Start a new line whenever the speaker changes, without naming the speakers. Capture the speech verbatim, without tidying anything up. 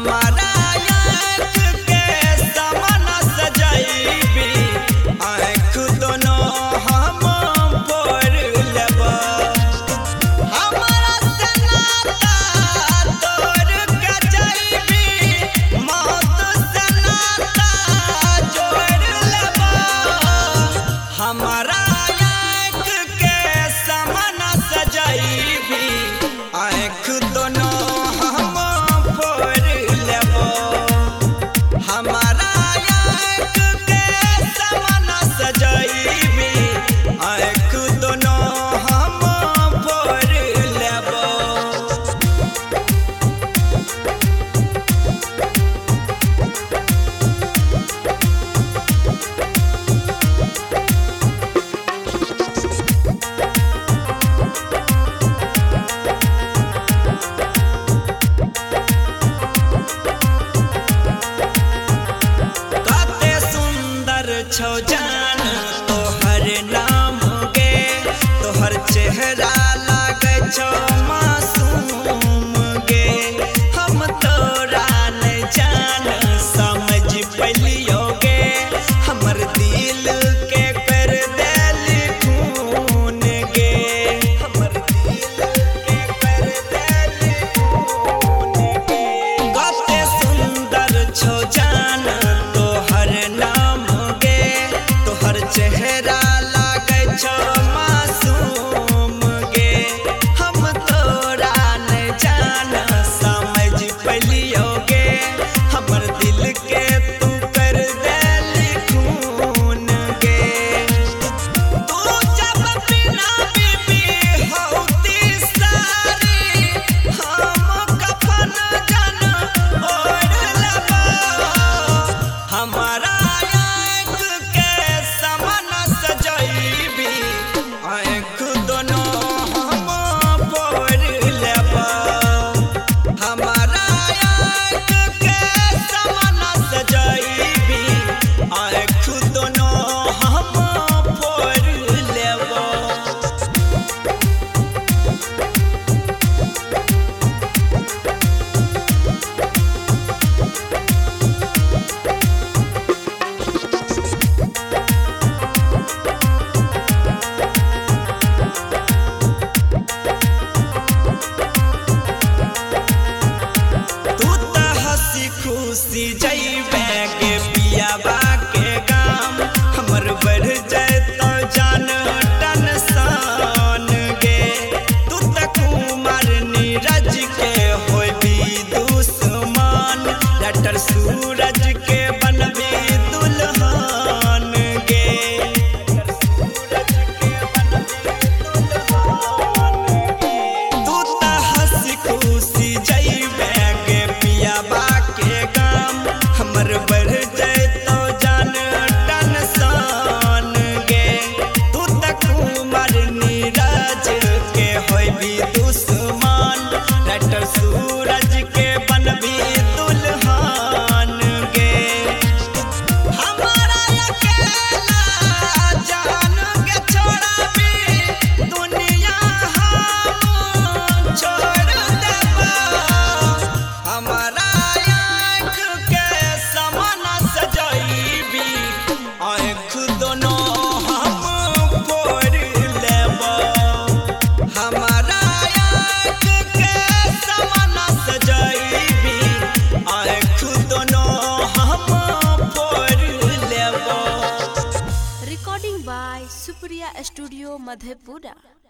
हमारा आँख के समान सजैबी आँख दोनों हम फोड़ लेबा हमारा से नाता तोड़ के जैबी मौत से नाता जोड़ लेबा हमारा आँख के समान सजैबी आँख दोनों हम फोड़ लेबा हमारा आँख के समान सजैबी आँख दोनों हम फोड़ लेबा कते सुंदर छौ जान तोहर नाम गे तोहर चेहरा लागे छौ मासूम गे हम तोरा न जान समझ पलियो गे हमर दिल के कर देली खून गे हमर दिल के कर देली खून गे कते सुंदर छौ जान तोहर नाम गे तोहर चेहरा लागे छौ मासूम गे हम तोरा न जान समझ पलियो गे हमर दिल के तू कर देली खून गे तू जब बिना बीबी होती सारी हम कफन जन ओढ़ लेबा हमारा आँख के समान सजैबी आँख दोनों हम फोड़ लेबा हमारा आँख के समान सजैबी आँख दोनों हम फोड़ लेबा तू त हंसी खुशी जइबे गे पियाबा के गाम हमर बढ़ जैतो जान टेंशन गे तू त कुमार नीरज के होबी दुश्मन डॉक्टर सूरज के बनबी दुल्हन गे डॉक्टर सूरज के बनबी दुल्हन गे तू त हंसी खुशी जइबे गे पियाबा के गाम हमर बढ़ जैतो जान टेंशन गे तू त कुमार नीरज के होबी दुश्मन डॉक्टर सूरज के बनबी दुल्हन गे हमारा अकेला जान के छोड़बी दुनिया हम छोड़ देबा हमारा आँख के समान सजैबी आँख दोनों हम फोड़ लेबा हमारा आँख के समान सजैबी आँख दोनों हम फोड़ लेबा
Recording by Supriya Studio Madhepura.